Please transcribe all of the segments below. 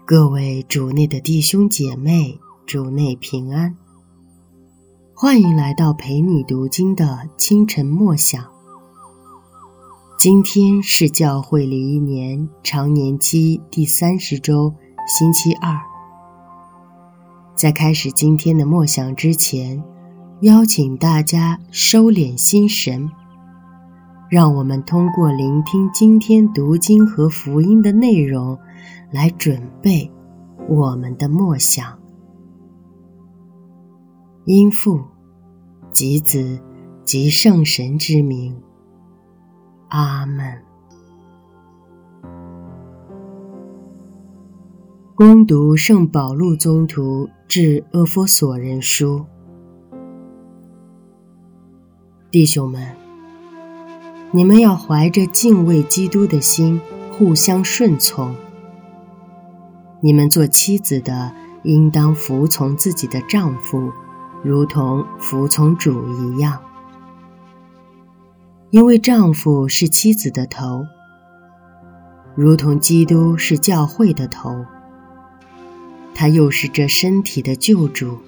各位主内的弟兄姐妹，主内平安，欢迎来到陪你读经的清晨默想。今天是教会里一年常年期第30周，星期二。在开始今天的默想之前，邀请大家收敛心神，让我们通过聆听今天读经和福音的内容来准备我们的默想。因父及子及圣神之名，阿们。恭读圣保禄宗徒致阿弗所人书。弟兄们，你们要怀着敬畏基督的心互相顺从。你们做妻子的应当服从自己的丈夫，如同服从主一样。因为丈夫是妻子的头，如同基督是教会的头，他又是这身体的救主。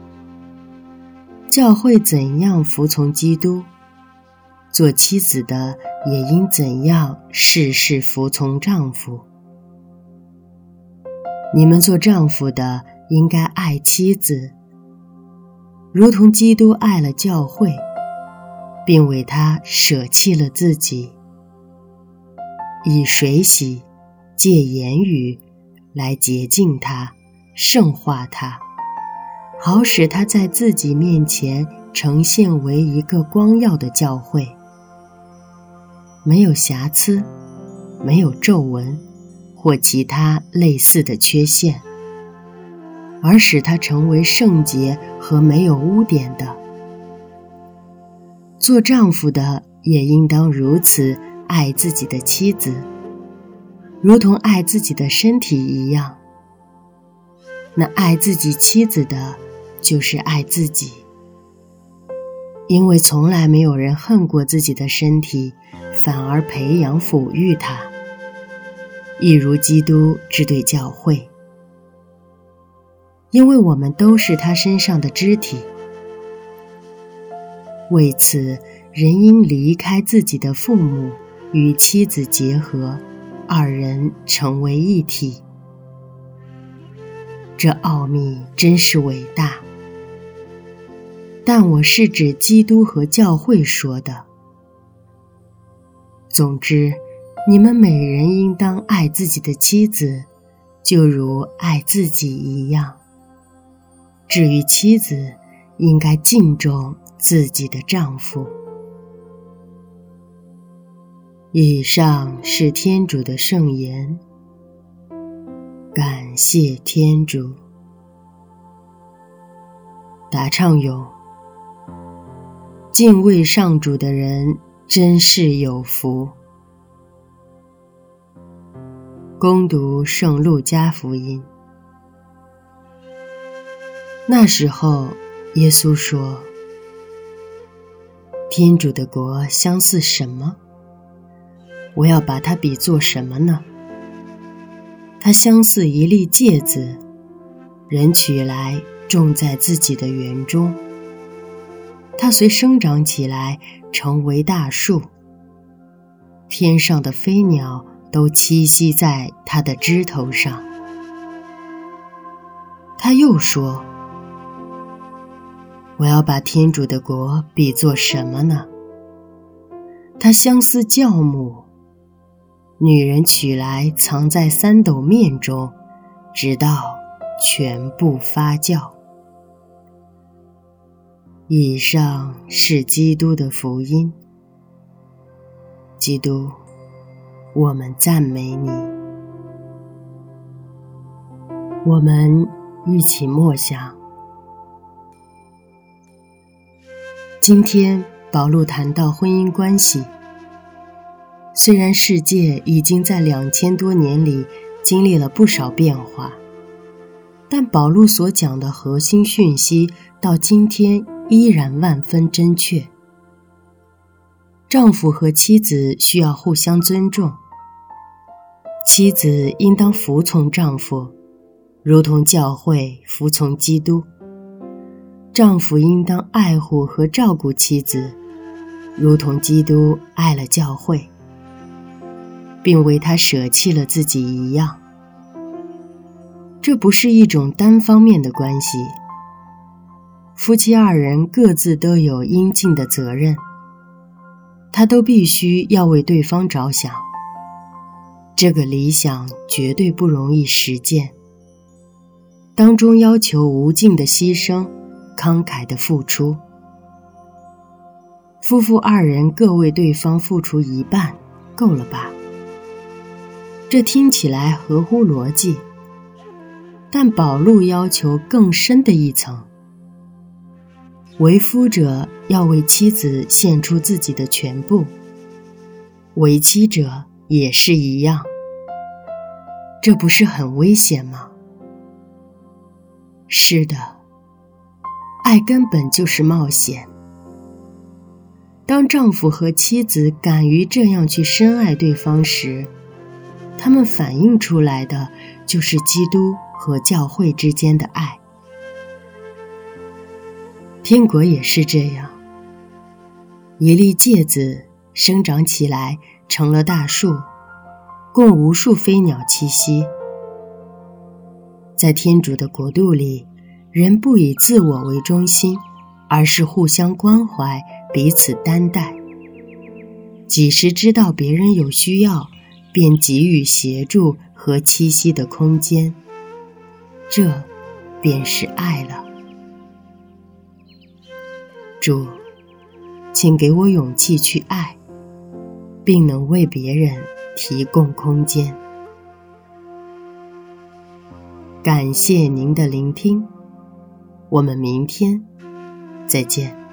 教会怎样服从基督，做妻子的也应怎样事事服从丈夫。你们做丈夫的应该爱妻子，如同基督爱了教会，并为他舍弃了自己，以水洗借言语来洁净他，圣化他，好使他在自己面前呈现为一个光耀的教会，没有瑕疵，没有皱纹或其他类似的缺陷，而使他成为圣洁和没有污点的。做丈夫的也应当如此爱自己的妻子，如同爱自己的身体一样。那爱自己妻子的就是爱自己，因为从来没有人恨过自己的身体，反而培养抚育它，一如基督之对教会。因为我们都是他身上的肢体。为此，人应离开自己的父母，与妻子结合，二人成为一体。这奥秘真是伟大，但我是指基督和教会说的。总之，你们每人应当爱自己的妻子，就如爱自己一样。至于妻子，应该敬重自己的丈夫。以上是天主的圣言，感谢天主。答唱咏：敬畏上主的人真是有福。恭读圣路加福音。那时候，耶稣说：天主的国相似什么？我要把它比作什么呢？它相似一粒芥子，人取来种在自己的园中。它虽生长起来，成为大树，天上的飞鸟都栖息在它的枝头上。他又说：我要把天主的国比作什么呢？它相似酵母，女人取来藏在3斗面中，直到全部发酵。以上是基督的福音。基督，我们赞美你。我们一起默想。今天保禄谈到婚姻关系。虽然世界已经在2000多年里经历了不少变化，但保禄所讲的核心讯息到今天依然万分真确。丈夫和妻子需要互相尊重，妻子应当服从丈夫， 如同教会服从基督，丈夫应当爱护和照顾妻子，如同基督爱了教会，并为他舍弃了自己一样。这不是一种单方面的关系，夫妻二人各自都有应尽的责任，他都必须要为对方着想。这个理想绝对不容易实践，当中要求无尽的牺牲，慷慨的付出。夫妇二人各为对方付出一半，够了吧？这听起来合乎逻辑，但保禄要求更深的一层。为夫者要为妻子献出自己的全部，为妻者也是一样。这不是很危险吗？是的，爱根本就是冒险。当丈夫和妻子敢于这样去深爱对方时，他们反映出来的就是基督和教会之间的爱。天国也是这样，一粒芥子生长起来成了大树，供无数飞鸟栖息。在天主的国度里，人不以自我为中心，而是互相关怀，彼此担待。几时知道别人有需要，便给予协助和栖息的空间，这便是爱了。主，请给我勇气去爱，并能为别人提供空间。感谢您的聆听，我们明天再见。